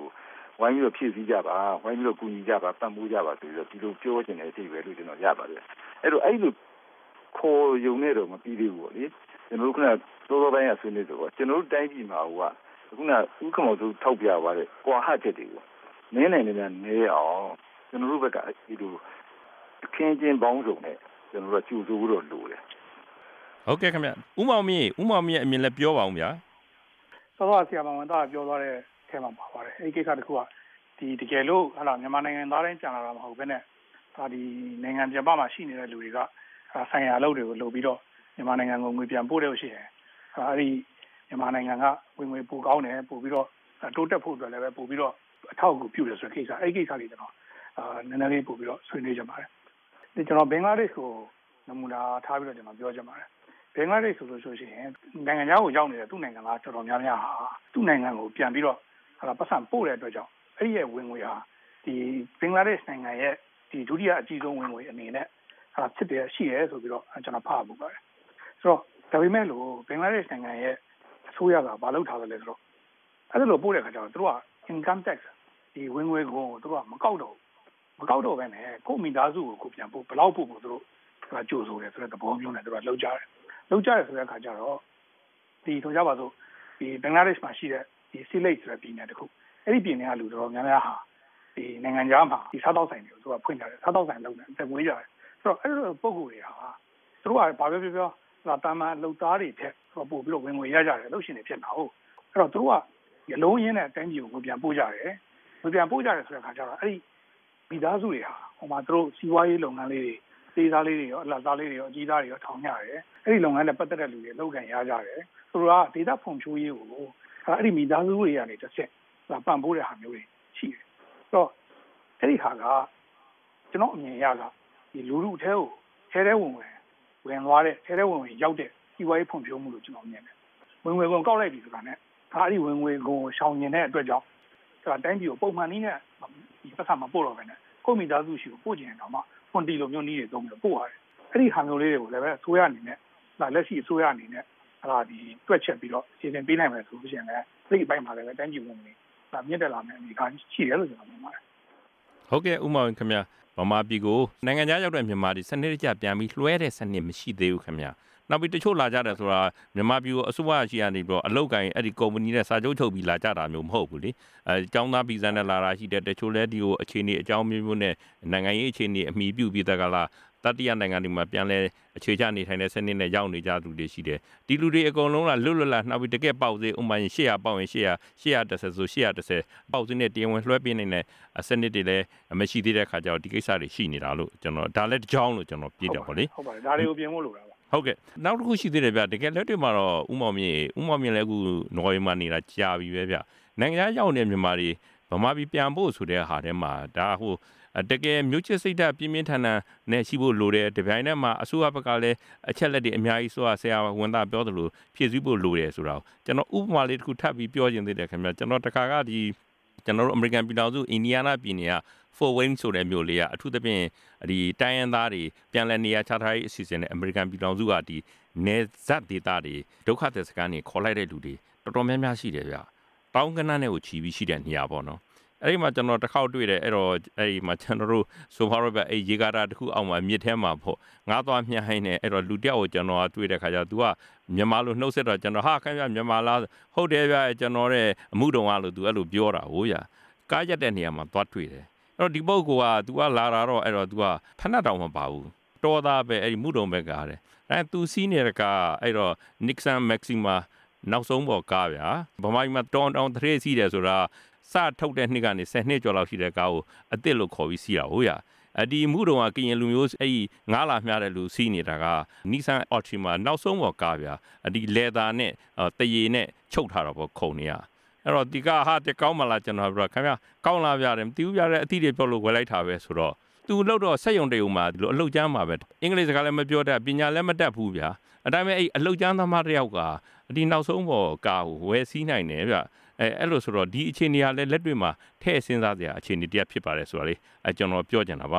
ဝိုင်းပြီးတော့ဖြည့်ဆည်းကြပါဝိုင်းပြီးတော့ကူညီကြပါပံ့ပိုးကြပါဆိုပြီးတော့ဒီလိုပြောချင်တဲ့အထိပဲလို့ကျွန်တော်ရပါတယ်အဲ့တော့အဲ့လိုခေါ်ယုံနေတော့မပြီးသေးဘူးပေါ့လေကျွန်တော်တို့ကသောသောပိုင်းကဆွေးနွေးဆိုတော့ကျွန်တော်တို့တိုင်းပြည်မှာဟိုကခုနဥက္ကမောသူထောက်ပြသွားတဲ့ကွာဟချက်တွေကိုနည်းနိုင်နေတယ်နည်းအောင်ကျွန်တော်တို့ဘက်ကဒီလိုအခင်းချင်းပေါင်းစုံနဲ့ကျွန်တော်တို့ကျူဆိုလို့လိုတယ်ဟုတ်ကဲ့ခင်ဗျဥမောင်မြင့်ဥမောင်မြင့်အမြင်လည်းပြောပါဦးဗျာသောသောဆရာမောင်သားပြောသွားတဲ့ထဲမှာပါပါတယ်အဲ့ဒီကိစ္စတခုကဒီတကယ်လို့ဟာလာမြန်မာနိုင်ငံသားတိုင်းပြန်လာတာမဟုတ်ဘဲနဲ့ဒါဒီနိုင်ငံပြည်ပမှာရှိနေတဲ့လူတွေကဆိုင်ရာအလုပ်တွေကိုလုပ်ပြီးတော့မြန်မာနိုင်ငံကိုငွေပြန်ပို့တယ်ရှိတယ်အဲ့ဒီမြန်မာနိုင်ငံကဝင်ငွေပိုကောင်းတယ်ပို့ပြီးတော့တိုးတက်ဖို့အတွက်လည်းပဲပို့ပြီးတော့အထောက်အကူပြုတယ်ဆိုတဲ့ကိစ္စအဲ့ဒီကိစ္စလေးကျွန်တော်အာနည်းနည်းလေးပို့ပြီးတော့ဆွေးနွေးကြပါတယ်ဒီကျွန်တော်ဘင်္ဂလားဒေ့ရှ်ကိုနမူနာထားပြီးတော့ကျွန်တော်ပြောကြပါတယ်ဘင်္ဂလားဒေ့ရှ်ဆိုလို့ဆိုရင်နိုင်ငံခြားကိုရောက်နေတဲ့သူ့နိုင်ငံသားတော်တော်များများဟာသူ့နိုင်ငံကိုပြန်ပြီးတော့ဟာပတ်စံပို့တဲ့အတွက်ကြောင့်အဲ့ဒီရဲ့ဝင်ငွေဟာဒီဘင်္ဂလားဒေ့ရှ်နိုင်ငံရဲ့ဒီဒုတိယအကြီးဆုံးဝင်ငွေအနေနဲ့ဟာဖြစ်တယ်ရှိရဲဆိုပြီးတော့ကျွန်တော်ဖတ်ဖို့ပါတယ်ဆိုတော့ဒါပေမဲ့လို့ဘင်္ဂလားဒေ့ရှ်နိုင်ငံရဲ့အစိုးရကဘာလုပ်ထားသလဲဆိုတော့အဲ့ဒါလိုပို့တဲ့အခါကျတော့သူတို့က income tax ဒီဝင်ငွေကိုသူတို့ကမကောက်တော့မကောက်တော့ဘဲနဲ့ကိုမိသားစုကိုကိုပြန်ပို့ဘယ်လောက်ပို့ဖို့သူတို့ကကြိုးဆိုတယ်ဆိုတဲ့သဘောမျိုးနဲ့သူတို့ကလောက်ကြတယ်လောက်ကြတယ်ဆိုတဲ့အခါကျတော့ဒီဆိုကြပါစို့ဒီဘင်္ဂလားဒေ့ရှ်မှာရှိတဲ့ဒီဆီလိတ်ဆိုတဲ့ပြည်နယ်တစ်ခုအဲ့ဒီပြည်နယ်ကလူတော်များများဟာဒီနိုင်ငံခြားမှာဒီစားတောက်ဆိုင်တွေကိုသူကဖွင့်ကြတယ်စားတောက်ဆိုင်လုပ်တယ်တက်မွေးကြတယ်ဆိုတော့အဲ့လိုပုံကိုယ်တွေဟာသူတို့ကဘာပဲပြောပြောလာတာမန်လုံသားတွေထက်တော့ပို့ပြီးတော့ဝင်ငွေရကြတယ်လို့ရှင်နေဖြစ်တာဟုတ်အဲ့တော့သူတို့ကလုံးရင်းနဲ့အတိုင်းပြည်ကိုပြန်ပို့ကြတယ်ပြန်ပို့ကြတယ်ဆိုတဲ့အခါကျတော့အဲ့ဒီမိသားစုတွေဟာဟိုမှာသူတို့စီးပွားရေးလုပ်ငန်းလေးတွေသေးသားလေးတွေရောအလှသားလေးတွေရောအကြီးသားတွေရောထောင်ကြတယ်အဲ့ဒီလုပ်ငန်းနဲ့ပတ်သက်တဲ့လူတွေလောက်ကန်ရကြတယ်သူတို့ကဒေတာဖွံ့ဖြိုးရေးကိုအဲ့ဒီမိသားစုတွေကနေတစ်ဆက်ပံ့ပိုးတဲ့ဟာမျိုးတွေရှိတယ်ဆိုတော့အဲ့ဒီဟာကကျွန်တော်အမြင်ရကဒီလူလူအထဲကိုထဲထဲဝင်ဝင်ဝင်သွားတဲ့ထဲထဲဝင်ဝင်ရောက်တဲ့စီးပွားရေးဖွံ့ဖြိုးမှုလို့ကျွန်တော်မြင်တယ်ဝင်ဝင်ကိုကောက်လိုက်ပြီဆိုတာနဲ့ဒါအဲ့ဒီဝင်ဝင်ကိုရှောင်ကျင်တဲ့အတွက်ကြောင့်ဒါတိုင်းပြည်ကိုပုံမှန်နည်းနဲ့ဒီပတ်သက်မှာပို့တော့ပဲနဲ့ကိုမိသားစုရှိကိုပို့ကျင်တော့မှဖွန်တီလိုမျိုးနည်းတွေသုံးပြီးတော့ပို့ရတယ်အဲ့ဒီဟာမျိုးလေးတွေကိုလည်းပဲအစိုးရအနေနဲ့ဒါလက်ရှိအစိုးရအနေနဲ့ဟာဒီတွက်ချက်ပြီးတော့စီစဉ်ပေးနိုင်မယ်ဆိုလို့ရှိရင်လည်းဒီအပိုင်းမှာလည်းတိုင်းပြည်ဝင်နေဒါမြင့်တက်လာမယ်အနေကရှိတယ်လို့ကျွန်တော်မြင်ပါတယ်ဟုတ်ကဲ့ဥမောင်ခင်ဗျာဗမာပြည်ကိုနိုင်ငံခြားရောက်တဲ့မြန်မာတွေစနစ်တကျပြန်ပြီးလွှဲတဲ့စနစ်မရှိသေးဘူးခင်ဗျာနောက်ပြီးတချို့လာကြတယ်ဆိုတာမြန်မာပြည်ကိုအစိုးရရှိရနေပြီးတော့အလုပ်ကိုင်အဲ့ဒီကုမ္ပဏီနဲ့စာချုပ်ချုပ်ပြီးလာကြတာမျိုးမဟုတ်ဘူးလေအဲအကြောင်းသားဗီဇာနဲ့လာတာရှိတယ်တချို့လဲဒီကိုအခြေအနေအကြောင်းမျိုးမျိုးနဲ့နိုင်ငံရေးအခြေအနေအမိပြုပြီးတကလားတတိယနိုင်ငံတွေမှာပြန်လဲအခြေချနေထိုင်တဲ့စနစ်နဲ့ရောက်နေကြသူတွေရှိတယ်ဒီလူတွေအကုန်လုံးကလွတ်လွတ်လပ်နောက်ပြီးတကယ်ပေါက်စေဥမာရင်၈၀၀ပေါက်ရင်၈၀၀ ၈၁၀ဆို၈၁၀ပေါက်စင်းနဲ့တရားဝင်လွှဲပေးနေတဲ့စနစ်တွေလည်းမရှိသေးတဲ့ခါကျတော့ဒီကိစ္စတွေရှိနေတာလို့ကျွန်တော်ဒါလည်းတကြောင်းလို့ကျွန်တော်ပြတယ်ပေါ့လေဟုတ်ပါတယ်ဒါတွေကိုပြင်ဖို့လိုတာပါဟုတ်ကဲ့နောက်တစ်ခုရှိသေးတယ်ဗျတကယ်လက်တွေ့မှာတော့ဥမောင်မြင့်ဥမောင်မြင့်လည်းအခုနော်ဝေမှာနေတာကြာပြီပဲဗျနိုင်ငံခြားရောက်နေမြန်မာတွေဗမာပြည်ပြန်ဖို့ဆိုတဲ့ဟာထဲမှာဒါဟိုတကယ်မျိုးချစ်စိတ်ဓာတ်ပြင်းပြင်းထန်ထန်နဲ့ရှိဖို့လိုတယ်တပြိုင်တည်းမှာအစိုးရဘက်ကလည်းအချက်လက်တွေအများကြီးဆိုဆရာဝန်သားပြောသလိုဖြည့်ဆည်းဖို့လိုတယ်ဆိုတာကျွန်တော်ဥပမာလေးတစ်ခုထပ်ပြီးပြောချင်သေးတယ်ခင်ဗျကျွန်တော်တခါကဒီကျွန်တော်တို့အမေရိကန်ပြည်ထောင်စုအင်ဒီယားနားပြည်နယ်ကFort Wayne ဆိုတဲ့မြို့လေးကအထူးသဖြင့်ဒီတိုင်းရင်းသားတွေပြန်လည်နေရာချထားရေးအစီအစဉ်နဲ့အမေရိကန်ပြည်ထောင်စုကဒီနေဇတ်ဒေသတွေဒုက္ခသည်စခန်းတွေခေါ်လိုက်တဲ့လူတွေတော်တော်များများရှိတယ်ဗျတောင်းကနန်းနဲ့ကိုချီပြီးရှိတဲ့နေရာပေါ့နော်အဲ့ဒီမှာကျွန်တော်တစ်ခေါက်တွေ့တယ်အဲ့တော့အဲ့ဒီမှာကျွန်တော်တို့ဆိုဖာရောပဲအဲ့ရေကာတာတစ်ခုအောက်မှာမြစ်ထဲမှာပေါ့ငါးသွားမြှဟိုင်းနေအဲ့တော့လူတယောက်ကိုကျွန်တော်ကတွေ့တဲ့ခါကျတော့ तू ကမြန်မာလိုနှုတ်ဆက်တော့ကျွန်တော်ဟာခင်ဗျမြန်မာလားဟုတ်တယ်ဗျကျွန်တော်ရဲ့အမှုတော်ကလို့ तू အဲ့လိုပြောတာဟိုရကားရက်တဲ့နေရာမှာသွားတွေ့တယ်အဲ့တော့ဒီပုဂ္ဂိုလ်က तू ကလာတာတော့အဲ့တော့ तू ကဖက်နှက်တောင်မပါဘူးတော်သားပဲအဲ့ဒီမှုတော်ပဲကားတယ်အဲ့ तू စီးနေတဲ့ကားအဲ့တော့ Nixon Maxima နောက်ဆုံးပေါ်ကားဗျာဗမာပြည်မှာတောင်းတောင်းသရေစီးတယ်ဆိုတာစထုတ်တဲ့နှစ်ကနေဆယ်နှစ်ကျော်လောက်ရှိတဲ့ကားကိုအစ်စ်လို့ခေါ်ပြီးစီးတာဟုတ်ရအဒီမှုတော်ကကရင်လူမျိုးအဲ့ဒီငားလာမြတဲ့လူစီးနေတာက Nissan Altima နောက်ဆုံးပေါ်ကားဗျာအဒီလေသာနဲ့တရေနဲ့ချုပ်ထားတော့ပေါ့ခုံနေရအဲ့တော့ဒီကဟာတကောင်းမလားကျွန်တော်ပြောခင်ဗျာကောင်းလာပြတယ်မသိဘူးပြတဲ့အသီးတွေပြောလို့ဝယ်လိုက်တာပဲဆိုတော့သူလို့တော့စက်ယုံတရုံမှာဒီလိုအလုတ်ကျမ်းမှာပဲအင်္ဂလိပ်စကားလည်းမပြောတတ်ပညာလည်းမတတ်ဘူးဗျာအတိုင်းပဲအဲ့အလုတ်ကျမ်းသမားတယောက်ကဒီနောက်ဆုံးပေါ်ကားကိုဝယ်စီးနိုင်တယ်ဗျအဲအဲ့လိုဆိုတော့ဒီအခြေအနေကလည်းလက်တွေ့မှာထည့်စဉ်းစားစရာအခြေအနေတည်းဖြစ်ပါတယ်ဆိုတာလေအဲကျွန်တော်ပြောချင်တာပါ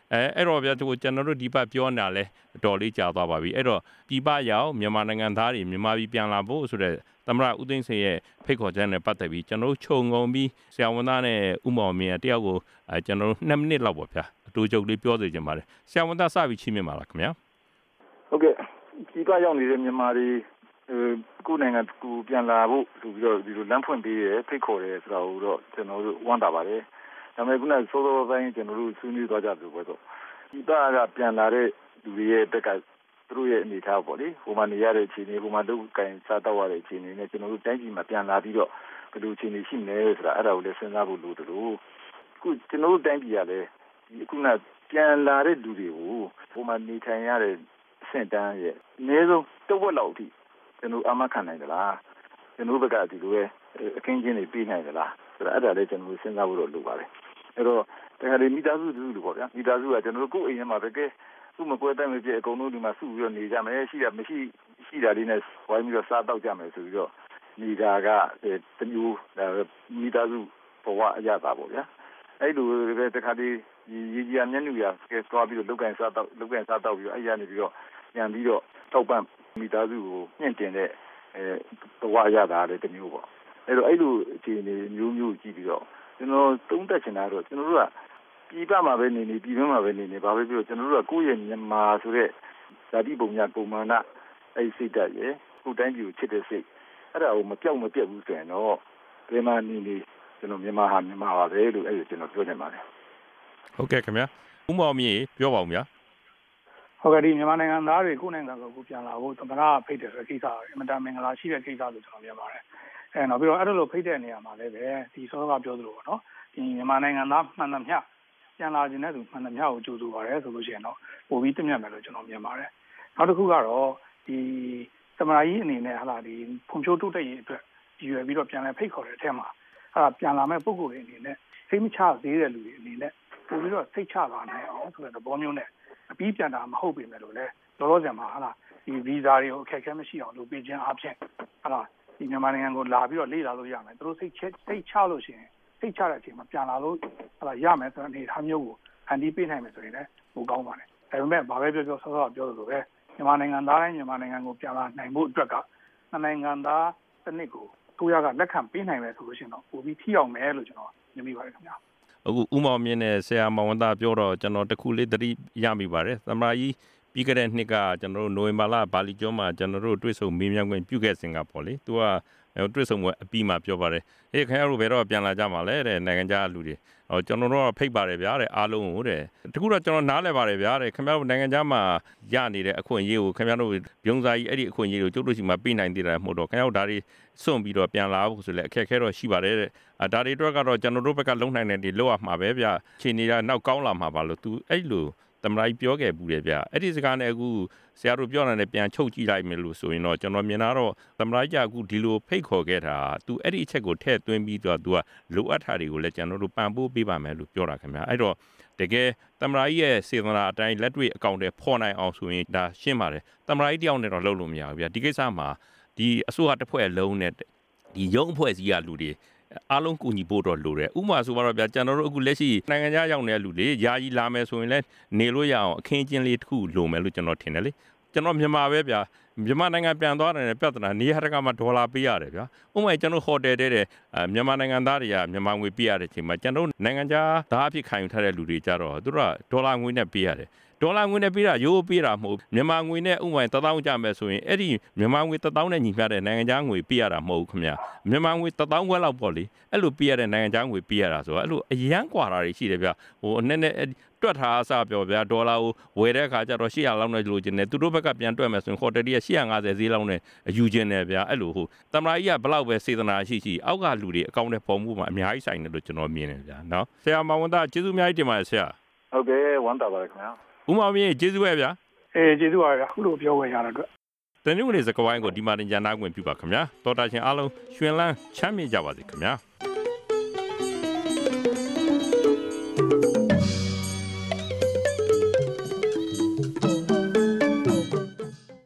အဲအဲ့တော့ဗျာကျွန်တော်တို့ဒီဘက်ပြောနေတာလဲတော်လေးကြာသွားပါပြီအဲ့တော့ဒီဘရောက်မြန်မာနိုင်ငံသားတွေမြန်မာပြည်ပြန်လာဖို့ဆိုတဲ့သမ္မတဦးသိန်းစိန်ရဲ့ဖိတ်ခေါ်ချက်နဲ့ပတ်သက်ပြီးကျွန်တော်တို့ခြုံငုံပြီးဆရာဝန်သားနဲ့ဥမောင်မြင့်တယောက်ကိုအဲကျွန်တော်တို့နှစ်မိနစ်လောက်ပေါ့ဗျာအတူချုပ်လေးပြောစီချင်ပါတယ်ဆရာဝန်သားစပြီးချိမြင်ပါလားခင်ဗျာဟုတ်ကဲ့ဒီဘရောက်နေတဲ့မြန်မာတွေကိုနိုင်ငံကူပြန်လာဖို့ဆိုပြီးတော့ဒီလိုလမ်းဖွင့်ပေးရဲဖိတ်ခေါ်ရဲဆိုတာကိုတော့ကျွန်တော်တို့ဝမ်းသာပါတယ်ဒါပေမဲ့ခုနစောစောပိုင်းကျွန်တော်တို့ဆွေးနွေးသွားကြပြီပဲဆိုဒီဘကပြန်လာတဲ့လူတွေရဲ့တက်ကသူတို့ရဲ့အနေထားပေါ့လေဟိုမှာနေရတဲ့အခြေအနေဟိုမှာလုပ်ကင်စားတော့ရတဲ့အခြေအနေနဲ့ကျွန်တော်တို့တိုင်းပြည်မှာပြန်လာပြီးတော့ဘယ်လိုအခြေအနေရှိမလဲဆိုတာအဲ့ဒါကိုလည်းစဉ်းစားဖို့လိုတယ်လို့အခုကျွန်တော်တို့တိုင်းပြည်ကလည်းဒီခုနပြန်လာတဲ့လူတွေကိုဟိုမှာနေထိုင်ရတဲ့အဆင့်တန်းရဲ့အနည်းဆုံးတစ်ဝက်လောက်အထိကျွန်တော်အမှတ်ခံနိုင်ကြလားကျွန်တော်ဘက်ကဒီလိုပဲအခင်းချင်းတွေပြီးနိုင်ကြလားဆိုတော့အဲ့ဒါလည်းကျွန်တော်စဉ်းစားဖို့တော့လိုပါတယ်အဲ့တော့တခါလေမိသားစုလူပေါ့ဗျာမိသားစုကကျွန်တော်တို့ကိုယ်အိမ်ထဲမှာပဲကဲသူ့မကွဲတဲ့မပြည့်အကုန်လုံးဒီမှာစုပြီးတော့နေကြမယ်ရှိတာမရှိရှိတာလေးနဲ့ဝိုင်းပြီးတော့စားတော့ကြမယ်ဆိုပြီးတော့နေတာကတမျိုးမိသားစုဘဝအရသာပေါ့ဗျာအဲ့လိုပဲတခါလေဒီရေကြီးအမျက်နှာရကဲသွားပြီးတော့လုတ်ကန်စားတော့လုတ်ကန်စားတော့ပြီးတော့အဲ့ရနေပြီးတော့ပြန်ပြီးတော့ထောက်ပံ့မိသားစုကိုမြင့်တင်တဲ့အဲဘဝရတာလည်းတမျိုးပေါ့အဲ့တော့အဲ့လိုအခြေအနေမျိုးမျိုးကြည့်ပြီးတော့ကျွန်တော်သုံးသပ်ချင်တာတော့ကျွန်တော်တို့ကပြည်ပမှာပဲနေနေပြည်တွင်းမှာပဲနေနေဘာပဲပြောကျွန်တော်တို့ကကိုယ့်ရဲ့မြန်မာဆိုတဲ့ဇာတိပုံညာပုံမာနအဲ့စိတ်ဓာတ်ရဲ့ကိုယ်တိုင်းပြည်ကိုချစ်တဲ့စိတ်အဲ့ဒါကိုမပြောက်မပြတ်ဘူးဆိုရင်တော့ဒီမှာနေနေကျွန်တော်မြန်မာဟာမြန်မာပါပဲလို့အဲ့လိုကျွန်တော်ပြောနေပါတယ်ဟုတ်ကဲ့ခင်ဗျာဥမောင်မြေပြောပါဦးဗျာဟုတ်ကဲ့ဒီမြန်မာနိုင်ငံသားတွေကိုနိုင်ငံကိုပြန်လာဖို့သမ္မတဖိတ်တယ်ဆိုတဲ့ကိစ္စအင်မတန်မင်္ဂလာရှိတဲ့ကိစ္စလို့ကျွန်တော်မြင်ပါတယ်အဲနောက်ပြီးတော့အဲ့လိုဖိတ်တဲ့နေရာမှာလည်းပဲဒီစောစောကပြောသလိုပေါ့နော်ဒီမြန်မာနိုင်ငံသားမှန်သမျှပြန်လာခြင်းတဲ့သူမှန်သမျှကိုကြိုးဆိုပါတယ်ဆိုလို့ရှိရင်တော့ပို့ပြီးတမျက်မယ်လို့ကျွန်တော်မြင်ပါတယ်နောက်တစ်ခုကတော့ဒီသမ္မတကြီးအနေနဲ့ဟာလာဒီဖွံ့ဖြိုးတိုးတက်ရေးအတွက်ရည်ရွယ်ပြီးတော့ပြန်လည်ဖိတ်ခေါ်တဲ့အထက်မှာဟာပြန်လာမဲ့ပုံကိုယ်တွေအနေနဲ့စိတ်မချသေးတဲ့လူတွေအနေနဲ့ပို့ပြီးတော့စိတ်ချပါနိုင်အောင်ဆိုတဲ့သဘောမျိုးနဲ့အပြီးပြန်တာမဟုတ်ပေမဲ့လို့လေလောလောဆယ်မှာဟာလာဒီဗီဇာတွေကိုအခက်အခဲမရှိအောင်လုပ်ပေးခြင်းအပြင်ဟာလာဒီမြန်မာနိုင်ငံကိုလာပြီးတော့လေ့လာလို့ရမယ်သူတို့စိတ်ချစိတ်ချလို့ရှိရင်စိတ်ချတဲ့အချိန်မှာပြန်လာလို့ဟာလာရမယ်ဆိုတဲ့အနေအထားမျိုးကိုအန်တီးပေးနိုင်မယ်ဆိုရင်လည်းပိုကောင်းပါတယ်ဒါပေမဲ့ဘာပဲပြောပြောဆောဆောပြောသလိုပဲမြန်မာနိုင်ငံသားတိုင်းမြန်မာနိုင်ငံကိုပြန်လာနိုင်ဖို့အတွက်ကနိုင်ငံသားစနစ်ကိုသူရကလက်ခံပေးနိုင်မယ်ဆိုလို့ရှိရင်တော့ပိုပြီးထိရောက်မယ်လို့ကျွန်တော်မြင်မိပါတယ်ခင်ဗျာအခုဥမောင်မြင့်နဲ့ဆရာမောင်ဝန္တာပြောတော့ကျွန်တော်တခုလေးသတိရမိပါတယ်သမ္မတကြီးပြီးခဲ့တဲ့နှစ်ကကျွန်တော်တို့နိုဝင်ဘာလဘာလီကျွန်းမှာကျွန်တော်တို့တွေ့ဆုံမေးမြန်းခွင့်ပြုခဲ့စဉ်ကပေါ့လေသူကတွေ့ဆုံပွဲအပြီးမှာပြောပါတယ်အေးခင်ဗျားတို့ဘယ်တော့ပြန်လာကြမှာလဲတဲ့နိုင်ငံခြားလူတွေဟောကျွန်တော်တို့ကဖိတ်ပါတယ်ဗျာတဲ့အားလုံးကိုတဲ့တခုတော့ကျွန်တော်နားလည်ပါတယ်ဗျာတဲ့ခင်ဗျားတို့နိုင်ငံခြားမှာရနေတဲ့အခွင့်အရေးကိုခင်ဗျားတို့ဘုံစာကြီးအဲ့ဒီအခွင့်အရေးကိုကျုပ်တို့ရှိမှပေးနိုင်သေးတယ်မဟုတ်တော့ခင်ဗျားတို့ဒါတွေစွန့်ပြီးတော့ပြန်လာဖို့ဆိုလဲအခက်အခဲတော့ရှိပါတယ်တဲ့ဒါတွေအတွက်ကတော့ကျွန်တော်တို့ဘက်ကလုံနိုင်တဲ့ဒီလောက်ရမှာပဲဗျာချိန်နေတာနောက်ကောင်းလာမှာပါလို့ तू အဲ့လိုသမ္မတကြီးပြောခဲ့ဘူးတယ်ဗျအဲ့ဒီစကားနဲ့အခုဆရာတို့ပြောတာနဲ့ပြန်ချုပ်ကြည့်လိုက်မယ်လို့ဆိုရင်တော့ကျွန်တော်မြင်တာတော့သမ္မတကြီးကအခုဒီလိုဖိတ်ခေါ်ခဲ့တာ तू အဲ့ဒီအချက်ကိုထည့်သွင်းပြီးတော့ तू ကလိုအပ်တာတွေကိုလည်းကျွန်တော်တို့ပံ့ပိုးပေးပါမယ်လို့ပြောတာခင်ဗျအဲ့တော့တကယ်သမ္မတကြီးရဲ့စေတနာအတိုင်းလက်တွေ့အကောင့်တွေဖော်နိုင်အောင်ဆိုရင်ဒါရှင်းပါတယ်သမ္မတကြီးတယောက်နဲ့တော့လုပ်လို့မရဘူးဗျဒီကိစ္စမှာဒီအစိုးရတစ်ဖွဲ့လုံးနဲ့ဒီရုံးအဖွဲ့အစည်းကလူတွေအားလုံးကူညီဖို့တော့လိုတယ်ဥပမာဆိုတော့ဗျာကျွန်တော်တို့အခုလက်ရှိနိုင်ငံခြားရောက်နေတဲ့လူတွေယာယီလာမယ်ဆိုရင်လည်းနေလို့ရအောင်အခင်းကျင်းလေးတစ်ခုလိုမယ်လို့ကျွန်တော်ထင်တယ်လေကျွန်တော်မြန်မာပဲဗျာမြန်မာနိုင်ငံပြန်သွားတယ်ပြဿနာနေရာတကာမှာဒေါ်လာပေးရတယ်ဗျာဥပမာကျွန်တော်ဟိုတယ်တဲ့မြန်မာနိုင်ငံသားတွေကမြန်မာငွေပေးရတဲ့အချိန်မှာကျွန်တော်နိုင်ငံခြားသားအဖြစ်ခံယူထားတဲ့လူတွေကြတော့သူတို့ကဒေါ်လာငွေနဲ့ပေးရတယ်ဒေါ်လာငွေနဲ့ပေးတာရိုးပေးတာမဟုတ်မြန်မာငွေနဲ့ဥပမာတစ်သောင်းကြမယ်ဆိုရင်အဲ့ဒီမြန်မာငွေတစ်သောင်းနဲ့ညီမျှတဲ့နိုင်ငံခြားငွေပေးရတာမဟုတ်ဘူးခင်ဗျာမြန်မာငွေတစ်သောင်းခွဲလောက်ပေါ့လေအဲ့လိုပေးရတဲ့နိုင်ငံခြားငွေပေးရတာဆိုတော့အဲ့လိုအရန်ကွာတာတွေရှိတယ်ဗျဟိုအနေနဲ့တွက်ထားအစားပြောဗျာဒေါ်လာကိုဝယ်တဲ့အခါကျတော့၈၀၀လောက်နဲ့လိုချင်တယ်သူတို့ဘက်ကပြန်တွက်မယ်ဆိုရင်ဟိုတယ်ကြီးက၈၅၀ဈေးလောက်နဲ့ယူချင်တယ်ဗျာအဲ့လိုဟိုတမရာကြီးကဘလောက်ပဲစေတနာရှိရှိအောက်ကလူတွေအကောင့်နဲ့ပုံမှုမှာအများကြီးဆိုင်တယ်လို့ကျွန်တော်မြင်တယ်ဗျာနော်ဆရာမောင်ဝန္တာကျေးဇူးအများကြီးတင်ပါတယ်ဆရာဟုတ်ကဲ့ဝမ်းသာပါတယ်ခင်ဗျာဥမောင်မြင့်ကျေးဇူးပဲဗျာအေးကျေးဇူးပါဗျာခုလိုပြောဝင်ရတဲ့အတွက်တနင်္ဂနွေစကဝိုင်းကိုဒီမှာတင်ကြနာခွင့်ပြုပါခင်ဗျာတော်တာရှင်အားလုံးရွှင်လန်းချမ်းမြေ့ကြပါစေခင်ဗျာ